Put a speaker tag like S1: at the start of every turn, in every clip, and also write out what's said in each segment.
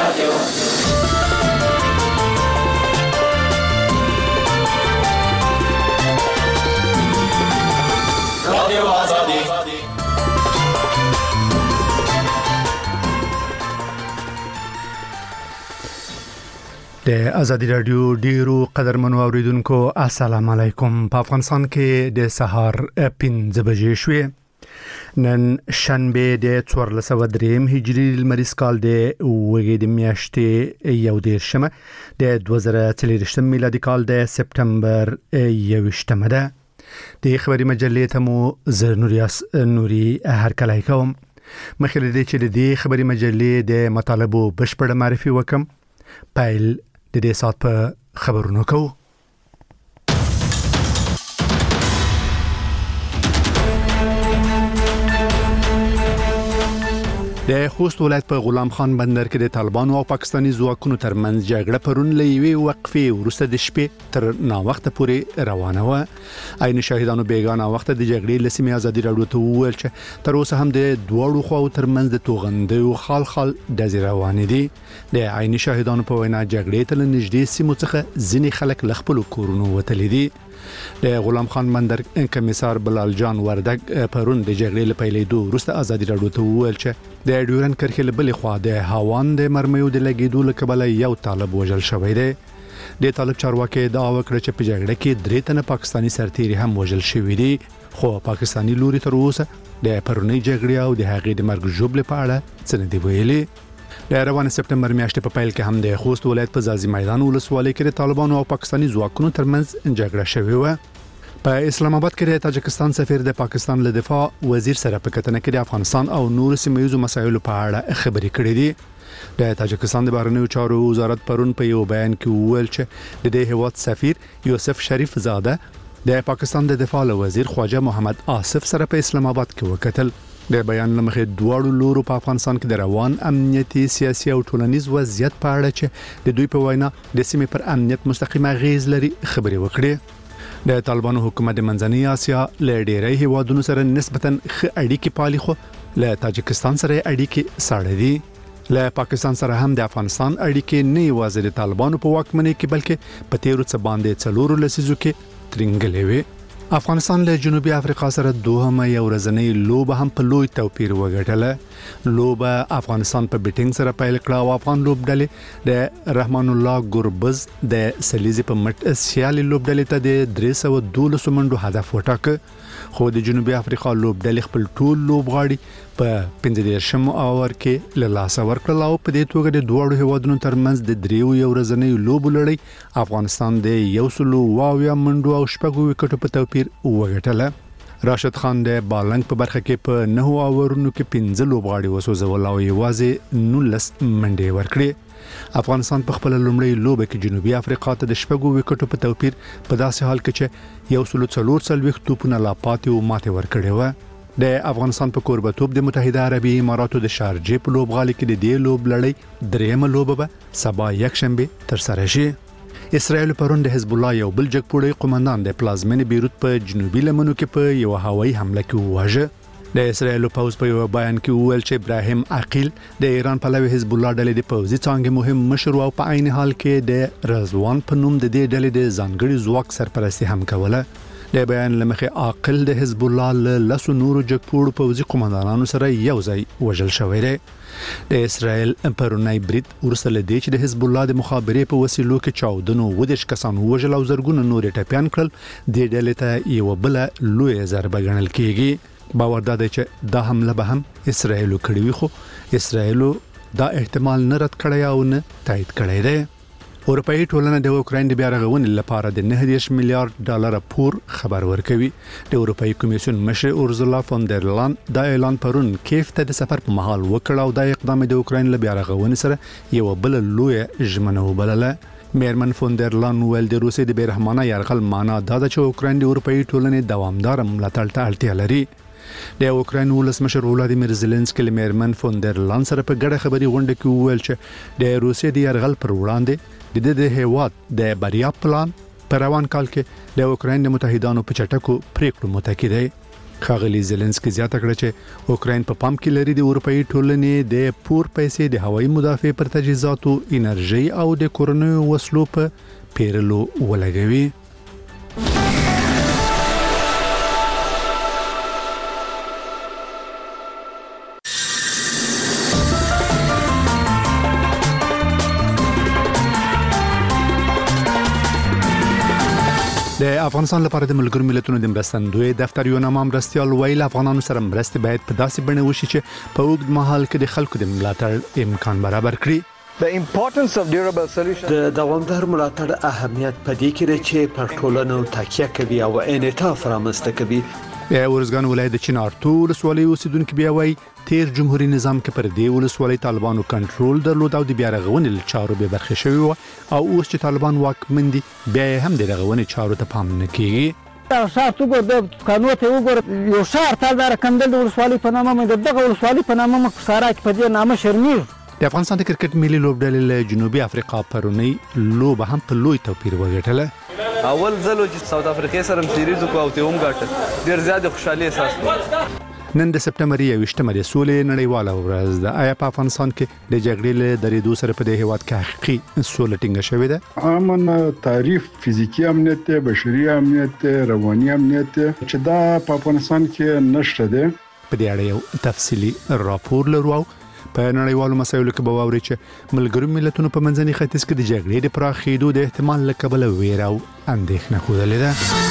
S1: د ازادي رادیو ډیرو قدرمنو اوریدونکو السلام علیکم. په افغانستان کې د سهار 5 بجې شوې. نن شنبه د 1403 هجری لمریز کال د وګړي د میاشتې 11 د 2023 میلادي کال د سپتمبر 21 ده. د خبري مجلې ته مو نوري هرکلی کوم. مخکې د چې د خبري مجلې د مطالبو بشپړ معرفي وکم. پایل د دې سات په خبرونو کوو. د خوست ولایت په غلام خان بندر کې د طالبانو او پاکستاني ځواکونو ترمنځ جګړه پرون لوي وقفې ورسته د شپې تر نا وخت پورې روانه و. عین شاهدانو بیگانه وخت د جګړې لسمې ازادي راډیو ته وویل چې تر اوسه هم د دوړو خواو ترمنځ د توغندې او خال د روان دي. د عین شاهدانو په وینا جګړې ته نږدې سیمو څخه ځینې خلک لخپل کورونو وتلي دي. د غلام خان بندر کمیسار بلال جان وردګ پرون د جګړې لپاره وروسته ازادي راډیو ته وویل چې د ډیورن کرښې له بلې خوا د هاوان د مرمیو د لګیدو لکبله یو طالب وژل شوی دی. د طالب چارواکي دا وکړه چې په جګړه کې 3 تنه پاکستاني سرتیري هم وژل شوی دي، خو پاکستاني لوري تر اوسه د پرونی جګړې او د هغې د مرګ ژوبل په اړه څه نه دی ویلي. د روان سپتمبر میاشتې په پیل کې هم د خوست ولایت په ځاځي میدان ولسوالۍ کې د طالبانو او پاکستاني ځواکونو ترمنځ جګړه شوې و. په اسلام آباد کې د تاجکستان سفیر د پاکستان له دفاع وزیر سره په کتنه کې د افغانستان او نور سیمه‌یزو مسایلو په اړه خبرې کړې دي. د تاجکستان د بهرنیو چارو وزارت پرون په یو بیان کې وویل چې د دې هیواد سفیر یوسف شریف زاده د پاکستان د دفاع وزیر خواجه محمد آصف سره په اسلام آباد کې وکتل. د بیان لمخې دواړو لورو په افغانستان کې د روان امنیتي، سیاسي او ټولنیز وضعیت په اړه چې د دوی په وینا د سیمې پر امنیت مستقیمه اغیز لري خبرې وکړې. د طالبانو حکومت د منځنۍ اسیا له ډیری هیوادونو سره نسبتاً ښه اړیکې پالي، خو له تاجکستان سره اړیکې ساړه دي. له پاکستان سره هم د افغانستان اړیکې نه یوازې د طالبانو په واکمنۍ کې بلکې په تیرو څه باندې 4 لسیزو کې ترنګلې وي. افغانستان له جنوبي افریقا سره دوهمه یو ورځنۍ لوبه هم په لوی توپیر وګټله. لوبه افغانستان په بیټینګ سره پیل کړه او افغان لوبډلې د رحمان الله ګربز د سلیزي په مټ سیالي لوبډلې ته د 312 منډو هدف وټاکه، خو د جنوبي افریقا لوبډلې خپل ټول لوبغاړي په 15 اور کې له لاسه ورکړل او په دې توګه د دوه هیوادونو ترمنځ د 3 یو ورځنۍ لوبو لړۍ افغانستان د 120 منډو او 6 وکټو په توپیر وګټله. راشد خان د بالنګ په برخه کې په 9 اورونو کې 15 لوبغاړي وسوځول او یوازې 19 منډې ورکړې. افغانستان په خپل لومړی لوبه کې جنوبي افریقا ته د 6 وکټو په توپیر په داسې حال کې چې 144 توپونه لا پاتې او ماته ورکړې و. د افغانستان په کوربتوب د متحده عربي اماراتو د شارجې په لوبغالي کې د دې لوب لړۍ درېمه لوبه به سبا یکشنبه تر سره شي. اسرائیل پرون د حزب الله یو بل جګپوړی قومندان د پلازمینې بیروت په جنوبي لمنو کې په یو هوایي حمله کې وواژه. د اسرائیل پوز په یو بیان کې وویل چې ابراهیم عقیل د ایران پلوي حزب الله ډلې د پوزي څانګې مهم مشر او په عین حال کې د رضوان په نوم د دې ډلې د ځانګړي ځواک سرپرستی هم کوله. د بیان لمخې عاقل د حزب الله له لسو نورو جګپوړو پوزي قومندانانو سره یو ځای وژل شوی دی. د اسرائیل پرونی برید ورسره دی چې د حزب الله د مخابرې په وسیلو کې 14 کسان وژل او زرګونه نور ټپيان کړل. د ډلې ته یو بل لوی ضربه ګڼل کیږي. باور دا دی چې دا حمله به هم اسرائیل کړی وي، خو اسرائیل دا احتمال نه رد کړی او نه تایید کړی دی. اروپאי ټولنه د اوکراین د بیا رغونې لپاره د 9 میلیارډ ډالر پور خبر ورکوي. د اروپאי کمیسیون مشر اورزولا فون در لان دا اعلان پرون کیف ته د سفر په محل وکړ او دا اقدام د اوکراین له بیا رغونې سره یو بل لوی ژمنه وبلله. میرمن فون در لان ویل د روسي د بیرحمانه یرغل معنا دا د چې اوکراین د اروپאי ټولنې دوامدار ملاتړ ته اړتیا لري. د اوکراین ولسمشر ولادیمیر زيلنسکي له میرمن فون در لان سره په ګډه خبري غونډه کې وویل چې د روسي د یرغل پر وړاندې د هیواد د بریا پلان په روان کال کې د اوکراین د متحدانو په چټکو پریکړو متکی دی. ښاغلي زيلنسکي زیاته کړه چې اوکراین په پام کې لري د اروپאי ټولنې د پور پیسې د هوایي مدافع پر تجهیزاتو انرژي او د کورونو وسلو په پیرلو ولګوي. د افغانستان لپاره د ملګرو ملتونو د مرستندوی دفتر یو نامه مرستيال ویل افغانانو سره مرستې باید په داسې بڼه وشي چې په اوږد مهال کې د خلکو د ملاتړ امکان برابر کړي.
S2: د دوامدار ملاتړ اهمیت په دې کې دی چې پر ټولنو تکیه کوي او انعطاف رامنځته کوي.
S1: د ارزګان ولایت د چنارتو ولسوالۍ اوسیدونکو بیا وایي تیر جمهوریت نظام کې پر دې ولسوالۍ طالبانو کنټرول درلود او د بیا رغونې چارو به برخه شوی و او اوس چې طالبان واکمن دي بیا هم د رغونې چارو ته پام نه کیږي.
S3: شهر څنګه د قانون ته وګور یو شهر تل در کندل ولسوالۍ په نامه مې دغه ولسوالۍ په نامه مخ سارا کې په دې نامه شرمیر.
S1: د افغانستان د کرکټ ملي لوبډلې له جنوبي افریقا پرونی لوب هم په لوی توپیر وګټله.
S4: اول ځل چې ساوث افریقا سره سیریز کو او ته هم ګټه ډیر زیات خوشحالي احساس کړم.
S1: نن د سپټمبر 28مه د سولې نړیواله ورځ ده. آیا په افغانستان کې د جګړې له درېدو سره په دې هیواد کې حقیقي سوله ټینګه شوې ده؟
S5: امن تعریف فزیکی امنیت، بشري امنیت، رواني امنیت چې دا په افغانستان کې نشته ده.
S1: په دې اړه یو تفصیلی راپور لرو. په نړیوالو مسایلو کې به واوري چې ملګرو ملتونو په منځني ختیځ کې د جګړې د پراخېدو د احتمال له کبله ویره او اندېښنه خوده ده.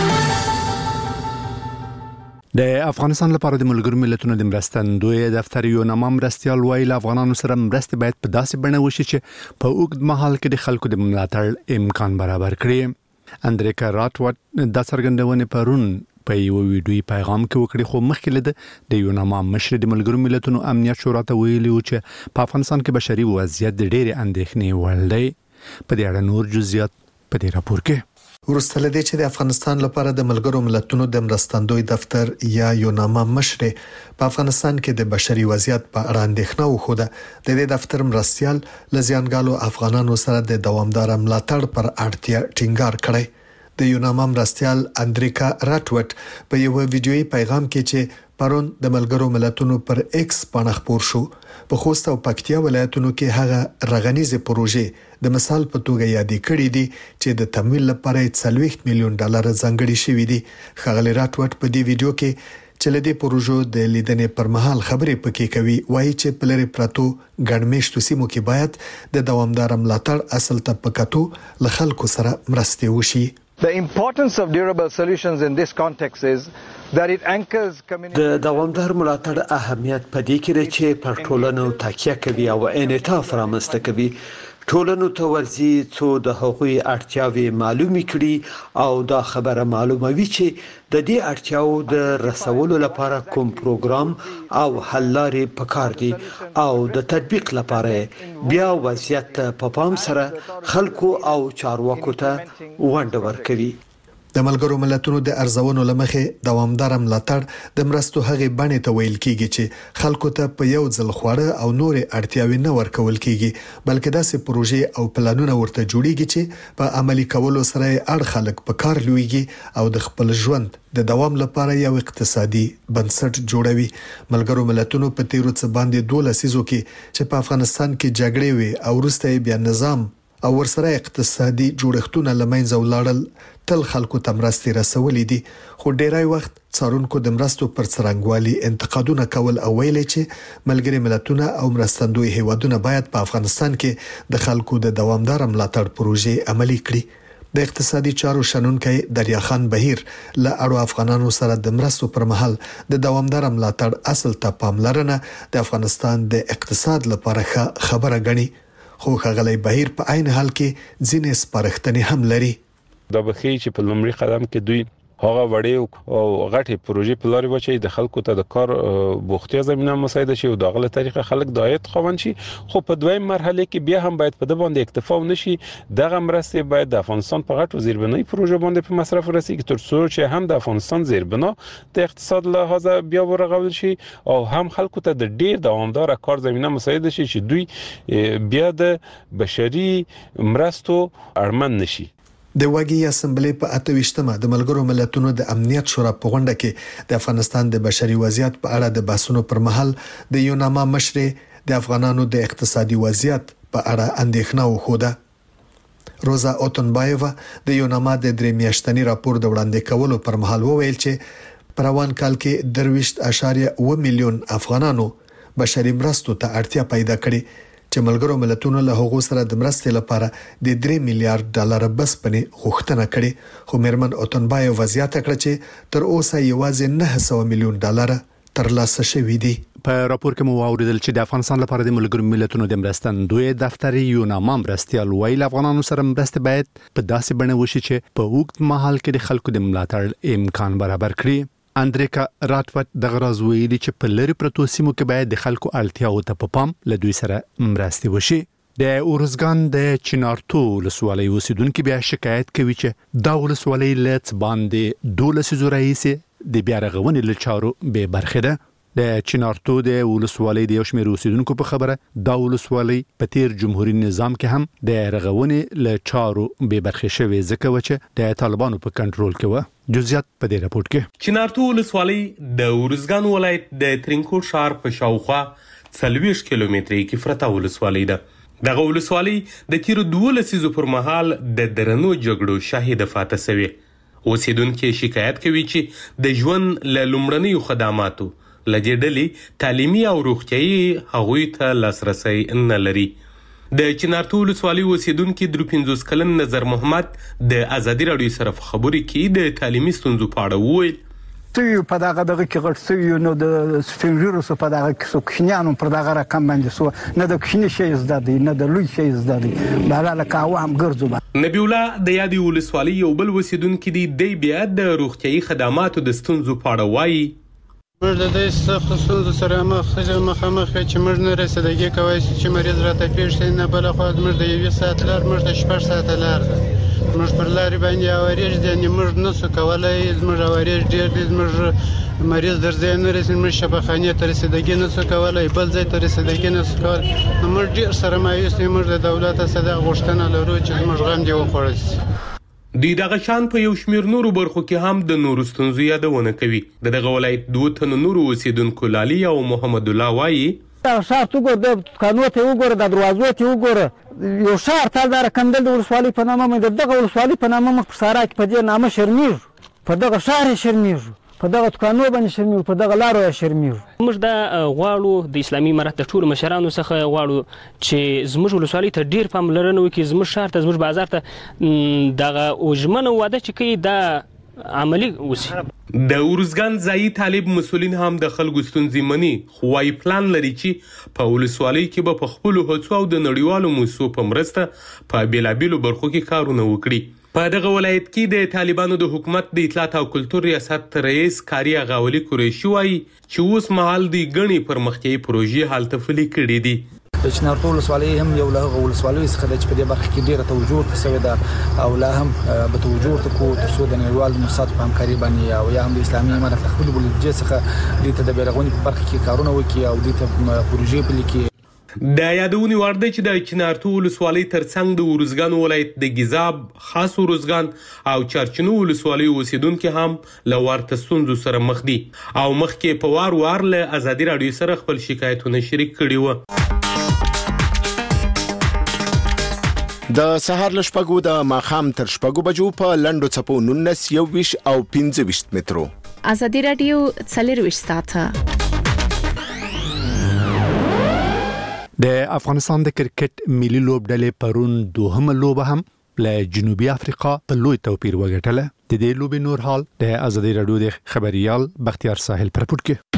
S1: د افغانستان لپاره د ملګرو ملتونو د مرستندوی دفتر یو نامه مرستيال ویل افغانانو سره مرستې باید په داسې بڼه وشي چې په اوږد مهال کې د خلکو د ملاتړ امکان برابر کړي. اندریکا راتوټ د څرګندونې پرون په یو ویډیوي پیغام کې وکړي خو مخکې د یو نامه مشر د ملګرو ملتونو امنیت شورا ته ویلي و چې په افغانستان کې بشري وضعیت د ډېرې اندېښنې وړ دی. په دې اړه نور جزئیات په دې راپور کې.
S6: ورسته لدې چې د افغانستان لپاره د ملګرو ملتونو د مرستندوی دفتر یا یوناما مشر په افغانستان کې د بشري وضعیت په اړه اندېښنه وخوده. د دې دفتر مرستيال لزیانګالو افغانانو سره د دوامدار ملاتړ پر اړتیا ټینګار کړی. د یوناما مرستيال اندریکا راټوټ په یو ویډیوي پیغام کې چې پرون د ملګرو ملتونو پر ایکس باندې خبر شو په خوست او پکتیا ولایتونو کې هغه رغنیزه پروژې د مثال په توګه یادې کړې دي چې د تمویل لپاره 40 میلیون ډالر ځانګړي شوي دي. خغلی راټوټ په دې ویډیو کې چې لدې پروژو د لیدنې پر مهال خبرې پکې کوي وایي چې په لری پراتو ګڼمېشتو سیمو کې باید د دوامدار ملاتړ اصل ته پکاتو ل خلکو سره مرستې وشي.
S7: The importance of durable solutions in this context is that it anchors community.
S2: د دوامدار ملاتړ اهمیت په دې کې دی چې پر ټولنو تکیه کوي او انعطاف رامنځته کوي. ټولنو ته ورځي څو د هغوی اړتیاوي معلومي کړي او دا خبره معلوموي چې د دې اړتیاو د رسولو لپاره کوم پروګرام او حل لارې پکار دي او د تطبیق لپاره بیا وضعیت په پام سره خلکو او چارواکو ته ونډه ورکوي.
S6: د ملګرو ملتونو د ارزونو لمخې دوامدار ملاتړ د مرستو هغه بڼې ته ویل کیږي چې خلکو ته په یو ځل خوړه او نور اړتیاوي نه ورکول کیږي بلکې داسې پروژې او پلانونه ورته جوړیږي چې په عملي کولو سره اړ خلک په کار لويږي او د خپل ژوند د دوام لپاره یو اقتصادي بنسټ جوړوي. ملګرو ملتونو په تیرو څه باندې 12 لسیزو کې چې په افغانستان کې جګړې وي او وروسته بیا نظام او ورسره اقتصادي جوړښتونه لمنځه ولاړل تل خلکو ته مرستې رسولې دي خو ډیری وخت څارونکو د مرستو پر څرنګوالي انتقادونه کول او ویل چې ملګري ملتونه او مرستندوی هیوادونه باید په افغانستان کې د خلکو د دوامدار ملاتړ پروژې عملي کړي. د اقتصادي چارو شنونکي دریاخان بهیر له اړو افغانانو سره د مرستو پر مهال د دوامدار ملاتړ اصل ته پاملرنه د افغانستان د اقتصاد لپاره خبره غني. خو خغلی بهیر په عین حال کې ځینې سپارښتنې هم لري.
S8: دا بخي چې په لومړي قدم کې دوی هغه وړې او غټي پروژې په لاري وچی د خلکو ته د کار بوختیا زمينه مساعده شي او د غلط طریقه خلک د عاید خوان شي. خو په دویم مرحله کې بیا هم باید په د باندې اکتفا ونشي. دغه مرستې باید د افغانستان په غټو زیربنای پروژې باندې په مصرف ورسیږي تر څو چې هم د افغانستان زیربنا د اقتصاد له لحاظه بیا ورغول شي او هم خلکو ته د ډیر دوامدار کار زمينه مساعده شي چې دوی بیا د بشري مرستو اړمن نشي.
S6: د واګي اسمبلی په 28مه د ملګرو ملتونو د امنیت شورا په غونډه کې د افغانستان د بشري وضعیت په اړه د بحثونو پر مهال د یوناما مشر د افغانانو د اقتصادي وضعیت په اړه اندېښنه وښوده. روزا اوتنبایووا د یوناما د 3 میاشتني راپور د وړاندې کولو پر مهال وویل چې په روان کال کې 23.1 میلیون افغانانو بشري مرستو ته اړتیا پیدا کړې چې ملګرو ملتونو له هغو سره د مرستې لپاره د 3 میلیارډ ډالر بسپنې غوښتنه کړې خو میرمن اوتنبایووا زیاته کړه چې تر اوسه یوازې 900 میلیون ډالر ترلاسه شوي دي.
S1: په راپور کې مو اوریدل چې د افغانستان لپاره د ملګرو ملتونو د مرستندوی دفتر یوناما مرستيال ویل افغانانو سره مرسته باید په داسې بڼه وشي چې په وخت مهال کې د خلکو د ملاتړ امکان برابر کړي. اندریکا راتوت د غراز ویلي چې په لری پروتو سیمو کې باید د خلکو اړتیاو ته په پام له دوی سره مرسته وشي. د اورزګان د چنارتو ولسوالۍ اوسیدونکو بیا شکایت کوي چې دا ولسوالۍ لڅ باندې 12 رئیس د بیا رغونې لچارو به برخه ده. د چنارتو د ولسوالۍ د یو شمېر اوسیدونکو په خبره دا ولسوالۍ په تیر جمهوریت نظام کې هم د رغونې لچارو به برخه شوې ځکه چې د طالبانو په کنټرول کې و. جزئیات په دې راپورټ کې.
S9: چنارتو ولسوالۍ د اورزګان ولایت د ترینکوټ ښار په شاوخوا 40 کیلومتري کې پرته ولسوالۍ ده. دغه ولسوالۍ د تیر 2 لسیزو پر مهال د درنو جګړو شاهد فاته شوی. اوسیدونکو شکایت کوي چې د ژوند له لومړنیو خدماتو لږېدلې تعلیمي او روغتيایي هغوی ته لاسرسي نه لري. د چنارتو ولسوالۍ اوسیدونکو 53 کلن نظر محمد د ازادي رادیو سره خبرې کې د تعلیمي ستونزو په اړه وویل.
S3: سوي په دغه کې غټ سوي نو د سفنجورو سو په دغه کې سو کښنیانو پر دغه رقم باندې سو نه د کښنی شي زده دي نه د لوی شي زده دي بهاله کاوه هم ګرځو.
S9: نبی الله د یادي ولسوالۍ یو بل وسیدونکو دی بیا د روغتيایي خدماتو د ستونزو په اړه وایي.
S10: موږ د دې څه ستونزو سره مخامخ چې موږ نه رسیدګي کوي چې مریض راته پیښ شي نه بل خو موږ د 1 ساعت لار موږ د 6 ساعت لار موږ پر لارې باندې اوریج دي موږ نه څه کولای موږ اوریج ډیر دي موږ مریض درځي نه رسېږي موږ شفاخانه ته رسیدګي نه څه کولای بل ځای ته رسیدګي نه څه کولای موږ ډیر سره مایوس موږ د دولت سره غوښتنه لرو چې موږ غم دی وخورس.
S9: د دغه شان په یو شمیر نورو برخو کې هم د نورو ستونزو یادونه کوي. دغه ولایت 2 تن نورو اوسیدونکو لالي او محمد الله وایي
S3: شهر تو ګور د قانون ته وګوره د دروازو ته وګوره یو شهر تل دار کندل د ولسوالۍ په نامه مې دغه ولسوالۍ په نامه مخ سارا کې په دې نامه شرمیر په دغه شهر شرمیر په دغه قانون باندې شرمیر په دغه لارو شرمیر.
S11: موږ د غواړو د اسلامي امارت د ټول مشرانو څخه غواړو چې زموږ ولسوالۍ ته ډیر پاملرنه وکړي زموږ شهر ته زموږ بازار ته دغه اوجمنه واده چې کوي دا عملی وسی.
S9: د اورزګان ځایي طالب مسولین هم د خلکو ستونزې مني خو وايي پلان لري چې په ولسوالۍ کې به په خپل هڅو او د نړیوالو موسسو په مرسته په بیلابیلو برخو کې کارونه وکړي. په دغه ولایت کې د طالبانو د حکومت د اطلاعات او کلتور ریاست رئیس کاری غاولي قریشي وایي چې اوس مهال د غني پرمختیايي پروژې حالت فعلی کړي دي.
S12: د چنارتو ولسوالۍ هم یو له ولسوالۍ څخه د په دې برخه کې ډیره توجه تسوي ده او لا هم به توجه تکو ترڅو د نړیوال موسسات په همکاري باندې او یا هم د اسلامي امارت خپل بلجې څخه د تدبیرغونی په برخه کې کارونه وکړي او د پروژې په لیکي.
S9: د یادونی ورده چې د چنارتو ولسوالۍ ترڅنګ د اورزګان ولایت د ګیزاب خاص اورزګان او چرچنو ولسوالۍ اوسیدونکو هم له ورته ستونزو سره مخ دي او مخکې په وار له ازادي رادیو سره خپل شکایتونه شریک کړي وو.
S13: د سهار له شپږو د ماښام تر شپږو بجو په لنډو څپو 19 21 او 25 مترو.
S14: ازادي رادیو 24 ساعته.
S1: د افغانستان د کرکټ ملي لوبډلې پرون دوهمه لوبه هم له جنوبي افریقا په لوی توپیر وګټله. د دې لوبې نور حال د ازادي رادیو د خبريال بختیار ساحل پر پورت کې.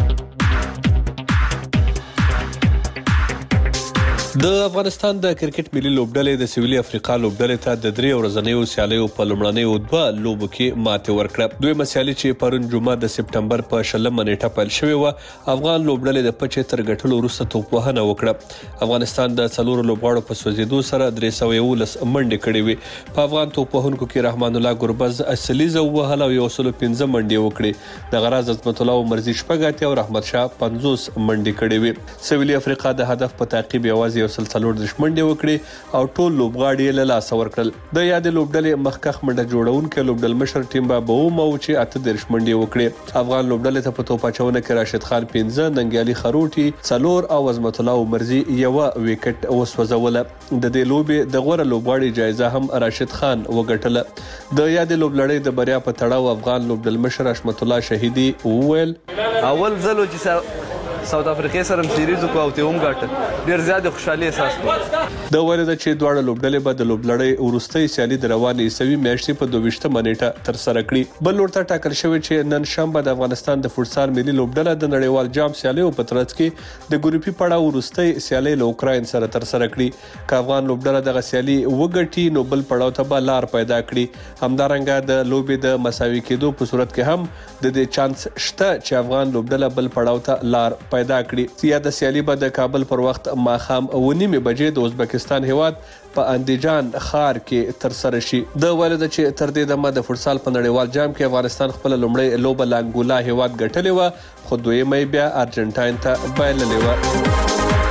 S15: د افغانستان د کرکټ ملي لوبډلې د سویلي افریقا لوبډلې ته د 3 ورځنیو سیالیو په لومړنیو 2 لوبو کې ماته ورکړه. دوی مسیالي چې پرون جمعه د سپټمبر په 16 نیټه پیل شوې و افغان لوبډلې د پچې تر غټلو وروسته توپوهنه وکړه. افغانستان د څلورو لوبغاړو په سوځیدو سره 311 منډې کړې وې. په افغان توپوهونکو کې رحمان الله ګربز اصلي وهل او 115 منډې وکړې. د غراز عظمت الله مرزي شپږ او رحمت شاه 50 منډې کړې وې. سویلي افریقا د هدف په تعقیب یوازې یو 140 منډې وکړې او ټول لوبغاړي له لاس ورکړل. د یاد لوبډلې مخکخ منډه جوړونکو لوبډل مشر ټیم بابو مو چې 38 منډې وکړې. افغان لوبډلې ته په توپاچونه کې راشد خان 15، ننګیالي خروټي 4 او عظمت الله عمرزي یو وکټ وسوځوله. د دې لوبې د غوړه لوبغاړي جایزه هم راشد خان وګټله. د یاد لوبلړۍ د بریا په تړاو افغان لوبډل مشر حشمت الله شهیدي وویل
S4: اول ځل چې ساوث افریقا سره سیریز کو او ته هم ګټه ډیر زیاته خوشحالي احساس کوم.
S15: د ورته چې دواړه لوبډلې به د لوبلړۍ ورستۍ سیالي د روانې سوي میاشتې په 22 منېټه تر سره کړي. بل ورته ټاکل شوی چې نن شنبه د افغانستان د فوټسال ملي لوبډله د نړیوال جام سیالي په ترڅ کې د ګروپي پړاو ورستۍ سیالي له اوکراین سره تر سره کړي. که افغان لوبډله د سیالي وګټي نو بل پړاو ته به لار پیدا کړي. همدارنګه د لوبې د مساوي کېدو په صورت کې هم د دې چانس شته چې افغان لوبډله بل پړاو ته لار پیدا کړي. یا د سیالي به د کابل پر وخت ماخام 9:30 بجې د ازبکستان هیواد په اندیجان ښار کې تر سره شي. د ولید چې تر دې دمه د فوټسال په نړیوال جام کې افغانستان خپل لومړی لوبه لانګولا هیواد ګټلې و، خو دویمه بیا ارجنټاین ته بایللې و.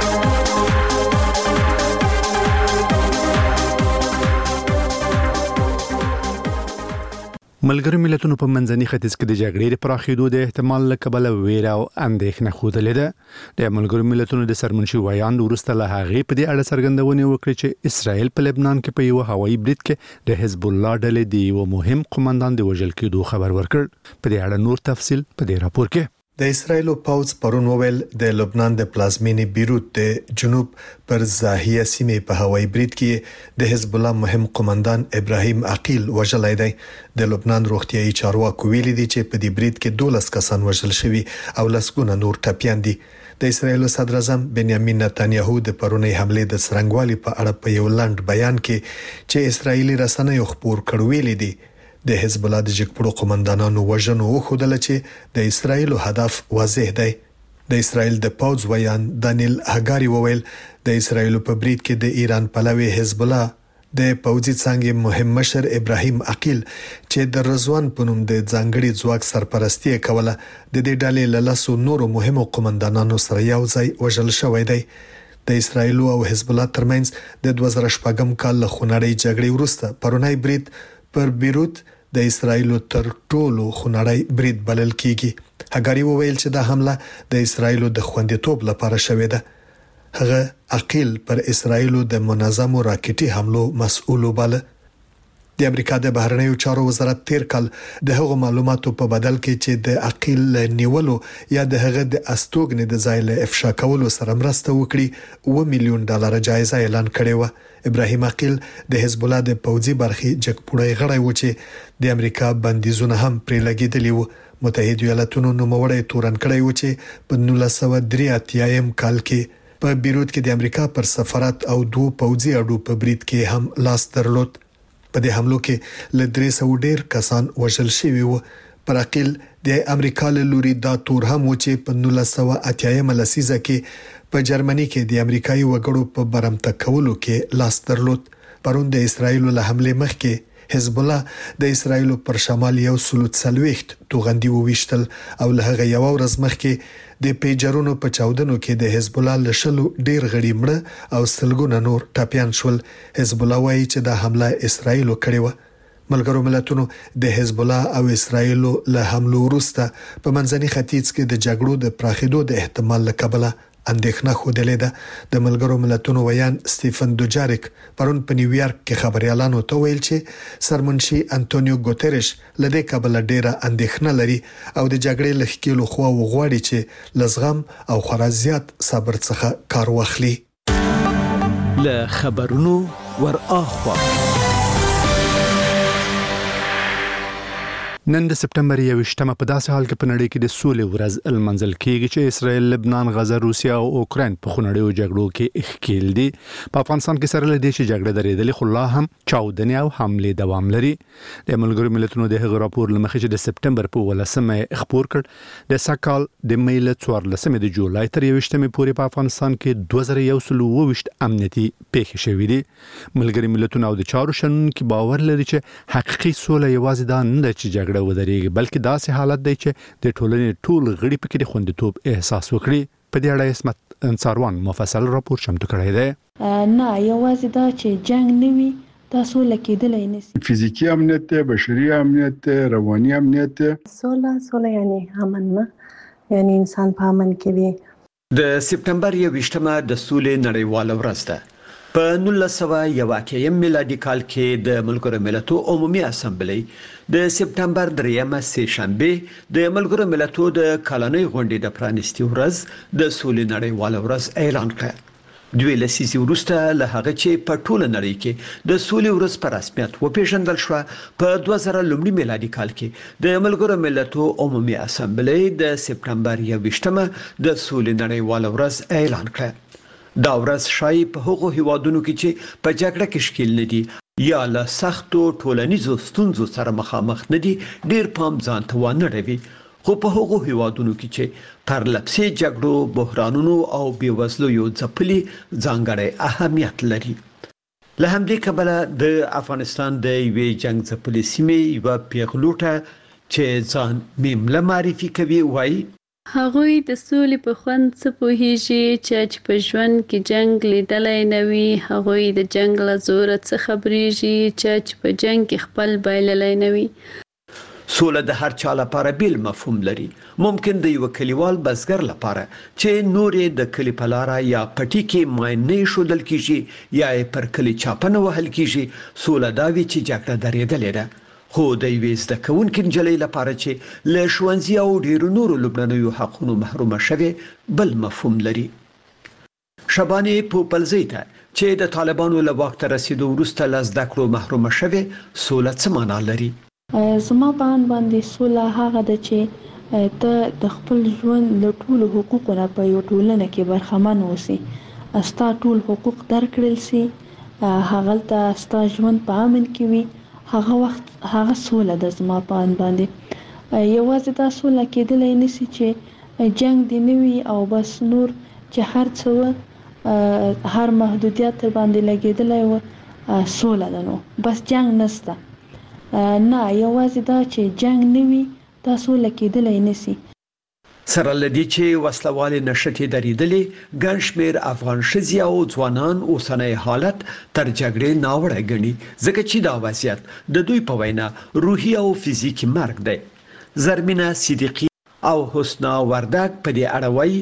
S1: ملګرو ملتونو په منځني ختیځ کې د جګړې د پراخېدو د احتمال له کبله ویره او اندېښنه خوده ده. د ملګرو ملتونو د سرمنشي ویاند وروسته له هغې په دې اړه څرګندونه وکړه چې اسرائیل په لبنان کې په یو هوایي برید کې د حزب الله ډلې د یو مهم قومندان د وژل کېدو خبر ورکړ. په دې اړه نور تفصیل په دې راپور کې.
S6: د اسرایل پوځ پرون وویل د لبنان د پلازمینې بیروت د جنوب پر زاهیه سیمې په هوایي برید کې د حزب الله مهم قومندان ابراهیم عقیل وژلای دی. د لبنان روغتيایي چارواکو ویلي دي چې په دې برید کې 12 کسان وژل شوي او لسګونه نور ټپيان دي. د اسرایل صدر اعظم بنیامین نتانیاهو د پرونی حمله د سرنګوالي په اړه په یو لنډ بیان کې چې اسرایلی رسنیو خبر کړو ویلي دي د حزب الله د جګپړو قومندانانو وژنو خوده چې د اسرایل هدف واضح دی. د اسرایل د پوځ ویان دانیل هګاری وویل د اسرایل په برید کې د ایران پلوي حزب الله د پوځي څنګه مهم مشر ابراهیم عقیل چې د رضوان په نوم د ځانګړي ځواک سرپرستی کوله د دې ډلې له لاسو نورو مهمو قومندانانو سره یو ځای وژل شوی دی. د اسرایل او حزب الله ترمنځ د 2014 کال له خونړۍ جګړې وروسته پرونی برید پر بیروت د اسرایل تر ټولو خونړی برید بلل کیږي. هګاری وویل چې دا حمله د اسرایل د خوندیتوب لپاره شوې ده. هغه عقیل پر اسرایل د منظمو راکټي حملو مسؤل وباله. د امریکا د بهرنیو چارو وزارت تیر کال د هغو معلوماتو په بدل کې چې د عقیل نیولو یا د هغه د استوګنې د ځای له افشا کولو سره مرسته وکړي $1 میلیون جایزه اعلان کړې و. ابراهیم عقیل د حزب الله د پوځي برخې جګپوړی غړی و چې د امریکا بندیزونه هم پرې لګیدلی و. متحده ایالاتونو نوموړی تورن کړی و چې په 1983 کال کې په بیروت کې د امریکا پر سفارت او 2 پوځي اډو په برید کې هم لاس درلود. په دې حملو کې ل 300 ډیر کسان وژل شوي وو. پر عقیل د امریکا له لوري دا تور هم و چې په 1980 لسیزه کې په جرمني کې د امریکایي وګړو په برمته کولو کې لاس درلود. پرون د اسرایل له حمله مخکې حزب الله د اسرایل پر شمال یو سلوت سلويخت توغندي وويشتل او له هغه یو ورځ مخکې د پیجرونو په چاودنو کې د حزب الله لشلو ډیر غړي مړه او سلګونه نور ټاپيان شول. حزب الله وايي چې دا حمله اسرایل کړې و. ملګرو ملتونو د حزب الله او اسرایل له حملو وروسته په منځني ختیځ کې د جګړو د پراخېدو د احتمال لکبله اندېښنه خوده ده. د ملګرو ملتونو ویان سټيفن دوجاریک پرون په نیویارک کې خبريالانو ته ویل چې سرمنشي انټونیو ګوتریش لدې کابل ډیره اندېښنه لري او د جګړې لخکېلو خو وغواړي چې لزغم او خرازيات صبر څخه کار واخلي.
S16: له خبرونو ور اخوا
S1: نن د سپټمبر 21 په داسې حال کې په نړۍ کې د سولې ورځ المنزل کېږي چې اسرائیل، لبنان، غزه، روسیا او اوکراین په خونړیو جګړو کې اخکېل دي. په افغانستان کې سره لدې چې جګړه درېدلې خو لا هم چاودنې او حمله دوام لري. د ملګرو ملتونو د هغه راپور لمخې چې د سپټمبر په 18 خبر کړ د سکهال د میل 14 د جولای تر 21 پورې په افغانستان کې 2122 امنیتي پیښې شوې دي. ملګري ملتونه او د چارو شنونکو باور لري چې حقيقي سوله یوازې دا نه چې جګړه ودرېږي بلکې داسې حالت دی چې د ټولنې ټول غړي پکې د خوندیتوب احساس وکړي. په دې اړه اسمت انصاروان مفصل راپور چمتو کړی دی.
S17: نه یوازې دا چې جنگ نه وي دا سوله کېدلی نشي.
S5: فزیکی امنیت ته، بشري امنیت ته، رواني امنیت ته.
S18: سوله یعنی امن نه، یعنی انسان په امن کې وي.
S2: د سپټمبر 21مه د سولې نړیواله ورځ ده. په 1981 میلادي کال کې د ملګرو ملتو عمومي اسامبلې د سپټمبر 3 سه شنبه د ملګرو ملتو د کلنۍ غونډې د پرانیستي ورځ د سولې نړیواله ورځ اعلان کړه. دوی لسیزې وروسته له هغه چې په ټوله نړۍ کې د سولې ورځ په رسمیت وپیژندل شو، په 2000 میلادي کال کې د ملګرو ملتو عمومي اسامبلې د سپټمبر 21مه د سولې نړیواله ورځ اعلان کړه. دا ورځ شای په هغو هیوادونو کې چې په جګړه کې ښکیل نه دي یا له سختو ټولنیزو ستونزو سره مخامخ نه دي ډیر پام ځان ته ونه اړوي، خو په هغو هیوادونو کې چې پرلپسې جګړو، بحرانونو او بېوزلو ځپلي ځانګړی اهمیت لري. له همدې کبله د افغانستان د یوې جنګ ځپلې سیمې یوه پیغلوټه چې ځان میمله معرفي کوي وایي
S19: هغوی د سولې په خوند څه پوهیږي چې په ژوند کې جنگ لیدلی نه وي. هغوی د جنگ له زوره څه خبرېږي چې په جنگ کې خپل بایللی نه وي.
S2: سوله د هر چا لپاره بیل مفهوم لري. ممکن د یو کلیوال بزګر لپاره چې نورې د کلی په لاره یا پټي کې ماین نه ایښودل کیږي یا پر کلی چاپنه وهل کیږي، سوله دا وي چې جګړه درېدلې ده. خو د یوې زده کوونکې نجلۍ لپاره چې له ښوونځي او ډیرو نورو لومړنیو حقونو محرومه شوې بل مفهوم لري. شبانې پوپلزۍ ته چې د طالبانو له واک ته رسیدو وروسته له زده کړو محرومه شوې، سوله څه معنا لري؟
S17: زما په اند باندې سوله هغه ده چې ته د خپل ژوند له ټولو حقوقو نه په یو ټولنه کې برخمن اوسې، ستا ټول حقوق درکړل سي، هغلته ستا ژوند په امن کې وي. هغه وخت هغه سوله د زما په اند باندې یوازې دا سوله کېدلی نشي چې جنگ دی نه وي او بس نور چې هر څه هر محدودیت تر باندې لګېدلی و سوله ده، نو بس جنگ نشته. نه یوازې دا چې جنگ نه وي دا سوله کېدلی نشي.
S2: سره لدی چې وسلوالې نشټې درېدلې، ګڼ شمېر افغان ښځې او ځوانان اوسنی حالت تر جګړې ناوړه ګڼي، ځکه چې دا وضعیت د دوی په وینا روحي او فزیکي مرګ دی. زرمینه صدیقي او حسنا وردک په دې اړه وایي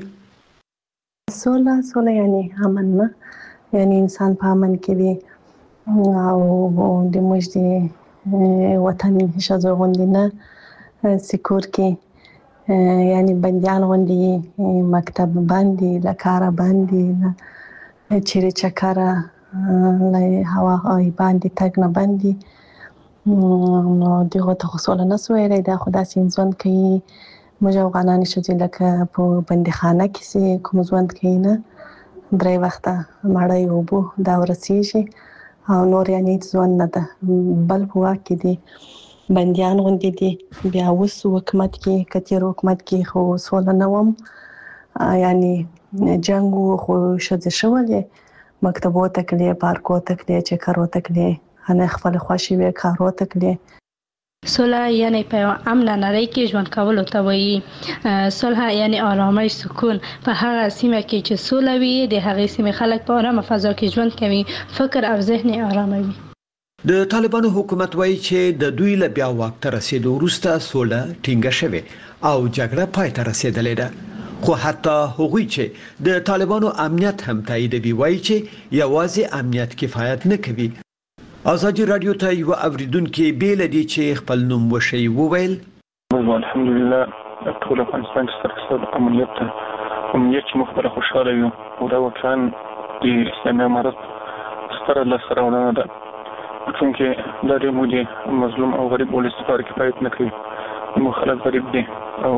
S18: سوله یعنی امن نه، یعنی انسان په امن کې وي او د موږ د وطن ښځو غوندې نه سکور کې یعنی بندیان غوندې مکتب باندې له کاره باندې چیرې چکره له هوا باندې تګ نه باندې نو دغه ته خو سوله نه سو ویلی. دا خو داسې ژوند کوي موږ افغانانې ښځې لکه په بندیخانه کې چې کوم ژوند کوي نه، 3 وخته مړۍ اوبه دا ورسیږي او نور یعنی ژوند نه ده. بل په واک کې دي بندیان غوندې دي. بیا اوس حکومت کې کتیر حکومت کې خو سوله نه وم، یعنی جنګ خو ښځې شولې مکتبو ته تللې، پارکو ته تللې، چکرو ته تللې، هنه خپل خوښې وې کارو ته تللې.
S20: صلح یعنی په امن نړۍ کې ژوند کولو ته وایي. صلح یعنی آرامش، سکون. په هغه سیمه کې چې سوله وي د هغې سیمې خلک په آرامه فضا کې ژوند کوي، فکر او ذهن آرامه وي.
S2: د طالبانو حکومت وایي چې د دوی له بیا واک ته رسیدو وروسته سوله ټینګه شوې او جګړه پای ته رسیدلې ده. خو حتی هغوی چې د طالبانو امنیت هم تاییدوي وایي چې یوازې امنیت کفایت نه کوي. ازادي رادیو ته یو اوریدونکو بیل دي چې خپل نوم وشي وویل
S21: الحمدلله ټول افغانستان ستر امنیت چې مخبره خوشاله یو او دا وکړان د اسلامي امارت ستر له سره ونه ده، چونکه دا د مودي مظلوم او غریب ولس لپاره کفایت نه کوي. مو خلک غریب دي او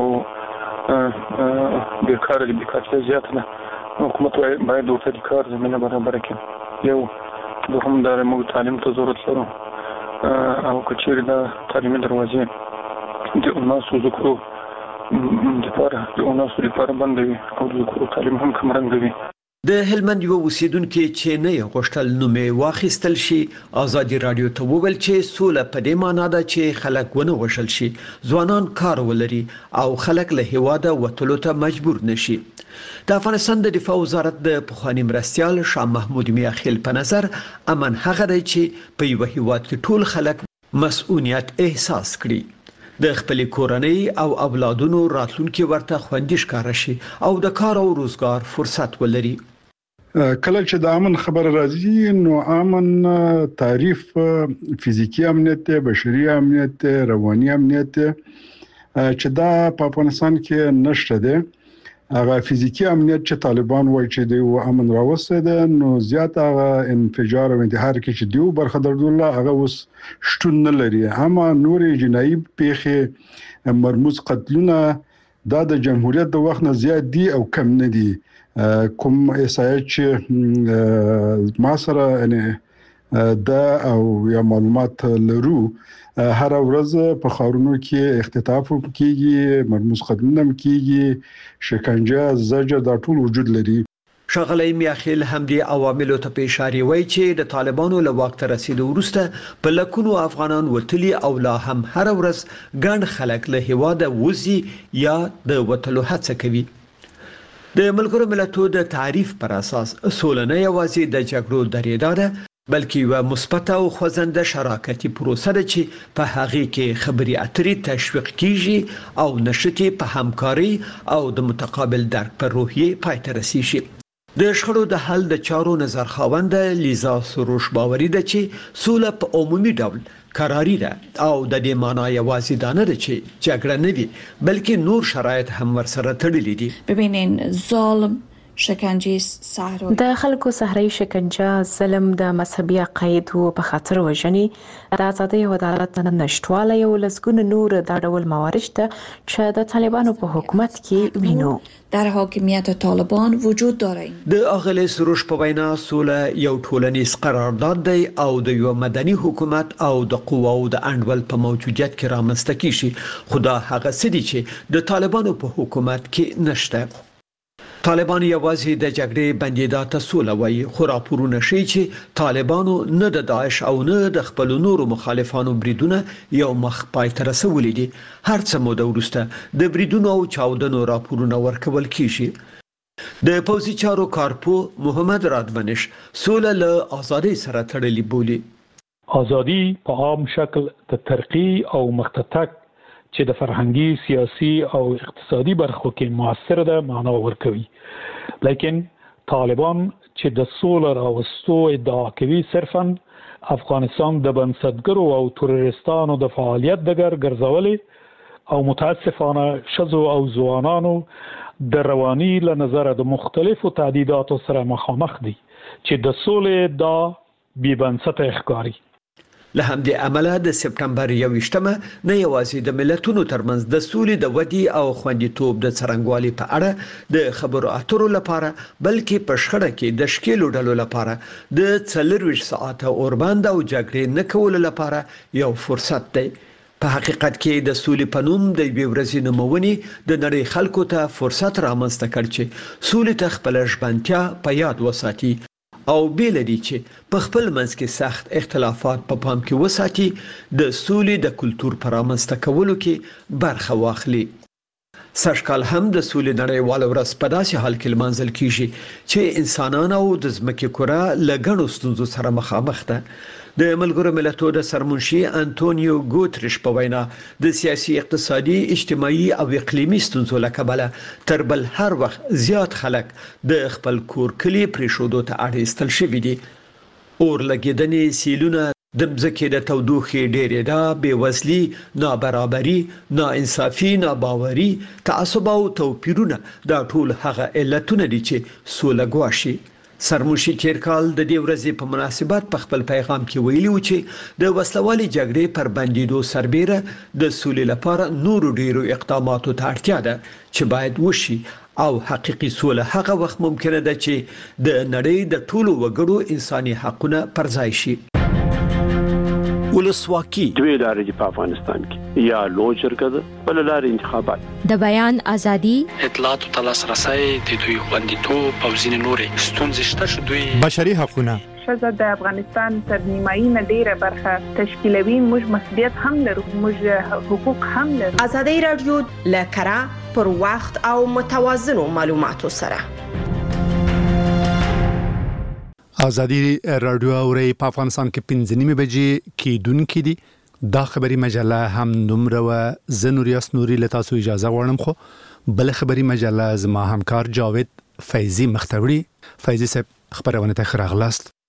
S21: بیکاره دي، بیکارتیا زیاته ده. حکومت باید ورته د کار زمینه برابره کړي. یو دوهم دا موږ تعلیم ته ضرورت لرو او که چیرې دا تعلیمي دروازې د اناسو ذکرو لپاره بندوي او د ذکرو تعلیم هم کمرنګوي.
S2: د هلمند یو اوسیدونکو چې نه غوښتل نومې واخیستل شي ازادي رادیو ته وویل چې سوله په دې معنی ده چې خلک ونه وژل شي، ځوانان کار ولري او خلک له هیواده وتلو ته مجبور نشي. د افغانستان د دفاع وزارت د پخوانی مرستیال شاه محمود میاخیل په نظر امن هغه دی چې په یو هیواد کې ټول خلک مسؤلیت احساس کړي، د خپل کورنۍ او اولادونو راتلونکي ورته خوندي ښکار شي او د کار او روزګار فرصت ولري.
S5: کله چې د امن خبر راځي نو امن تعریف فزیکی امنیت، بشري امنیت، رواني امنیت چې دا په افغانستان کې نشته ده. هغه فزیکی امنیت چې طالبان وایي چې د امن راوسته ده نو زیات هغه انفجار او انتحار کې چې دیو برخه درلوده هغه اوس شتون نه لري. اما نور جنایي پیښې مرموز قتلونه دا د جمهوریت د وخت نه زیات دي او کم نه دي. کوم اسایت چې ما سره یعنی دا او یا معلومات لرو هر ورځ په خارونو کې اختطاف کیږي، مرموز قتلونه کیږي، شکنجه، زجر دا ټول وجود لري.
S2: ښاغلی میاخیل هم دې عواملو ته په اشاره وایي چې د طالبانو له واک ته رسیدو وروسته په لکونو افغانان وتلي او لا هم هر ورځ ګڼ خلک له هیواده وځي یا د وتلو هڅه کوي. د ملګرو ملتونو د تعریف پر اساس سوله نه یوازې د جګړو درېدا ده بلکې یو مثبت او خوځنده شراکتي پروسه ده چې په هغه کې خبري اترې تشویق کیږي او نشته په همکاري او د متقابل درک پر روحیه پای ته رسیږي. د شخړو د حل د چارو نظر خاوند لیزا سروش باوري ده چې سوله په عمومي ډول قراری ده او د دې معنی یوازې دا نه ده چې جګړه نه وي بلکې نور شرایط هم ورسره تړلي دي.
S7: ببینین ظالم شکنجه صحرایی
S14: د خلکو صحرایی شکنجه، ظلم، د مذهبي عقایدو په خاطر وژنې، د ازادۍ او عدالت نشټوالی او لسګونه نور دا ډول موارد ته چې د طالبانو په حکومت کې وینو
S7: در حاکمیت طالبان وجود دارند.
S2: د اغلی سروش په وینا سوله یو ټولنیز قرارداد دی او د یو مدني حکومت او د قواو د انډول په موجودیت کې رامنځته کیږي، خو دا هغه څه دي چې د طالبانو په حکومت کې نشته. طالبان یوازې د جګړې بندیدا ته سوله وایي، خو راپورونه ښیي چې طالبانو نه د داعش او نه د خپل نورو مخالفانو بریدونه یو مخ پای ته رسولي دي. هر څه موده وروسته د بریدونو او چاودنو راپورونه ورکول کیږي. د پوځي چارو کارپو محمد رادمنش سوله له ازادۍ سره تړلې بولي.
S22: ازادي په عام شکل د ترقی او مختتک چې د فرهنګي، سیاسي او اقتصادي برخو کې موثر ده معنا ورکوي. لیکن طالبان چې د سولر راوستو ادعا کوي صرفاً افغانستان د بنسټګرو او تروریستانو د فعالیت دګر ګرځولې او متاسفانه شذو او ځوانانو د رواني له نظر د مختلفو تعدیداتو سره مخامخ دي چې د سولې دا بې بنسټه ښکاري.
S2: له همدې امله د سپټمبر 21مه نه یوازې د ملتونو ترمنځ د سولې د ودی او خوندیتوب د څرنګوالي په اړه د خبرو اترو لپاره بلکې په شخړه کې د شکیلو ډلو لپاره د 24 ساعته اوربند او جګړې نه کول لپاره یو فرصت دی. په حقیقت کې د سولې په نوم د یوې ورځې نومونې د نړۍ خلکو ته فرصت رامنځته کړ چې سولې ته خپل ژمنتیا په یاد وساتي او بیل دي چې په خپل منځ کې سخت اختلافات په پام کې وساتي، د سولې د کلچر پر رامنځته کولو کې برخه واخلي. سږکال هم د سولې نړیوال ورځ په داسې حال کې لمانځل کیږي چې انسانان او د ځمکې کره له ګڼو ستونزو سره مخامخ ده. د ملګرو ملتونو د سرمنشي انټونیو ګوتریش په وینا د سیاسي، اقتصادي، اجتماعي او اقلیمي ستونزو له کبله تر بل هر وخت زیات خلک د خپل کور کلی پریښودو ته اړ ایستل شوي دي. اور لګیدنې، سیلونه، د مځکې د تودوخې ډېرېدا، بېوزلي، نابرابري، ناانصافي، ناباوري، تعصب او توپیرونه دا ټول هغه علتونه دي چې سوله ګواښي. سرمنشي تیر کال د دې ورځې په مناسبت په خپل پیغام کې ویلي و چې د وسلوالي جګړې پر بندیدو سربېره د سولې لپاره نورو ډیرو اقداماتو ته اړتیا ده چې باید وشي او حقيقي سوله هغه وخت ممکنه ده چې د نړۍ د ټولو وګړو انساني حقوقونه پر ځای شي.
S8: ولسواکي
S10: دوی لارې په افغانستان کې یا لوی جرګه ده بل لارې انتخابات
S23: د بیان ازادي
S24: اطلاعات او لاسرسي د دوی خوندیتوب او ځینې نورې ستونزې شته چې دوی
S1: بشري حقوقونه
S25: ښځه د افغانستان تر نیمایي نه ډیره برخه تشکیلوي. موږ مسؤلیت هم لرو، موږ حقوق هم لرو.
S26: ازادي رادیو له کره پر وخت او متوازنو معلوماتو سره.
S1: ازادي رادیو اوري په افغانستان کې 15 بجې کېدونکې دي. دا خبري مجله هم نمره و زنوریاس نوري له تاسو اجازه غواړم خو بل خبري مجله زما همکار جاوید فیضی مختوری. فیضی صاحب خبرونه ته خراغلاست.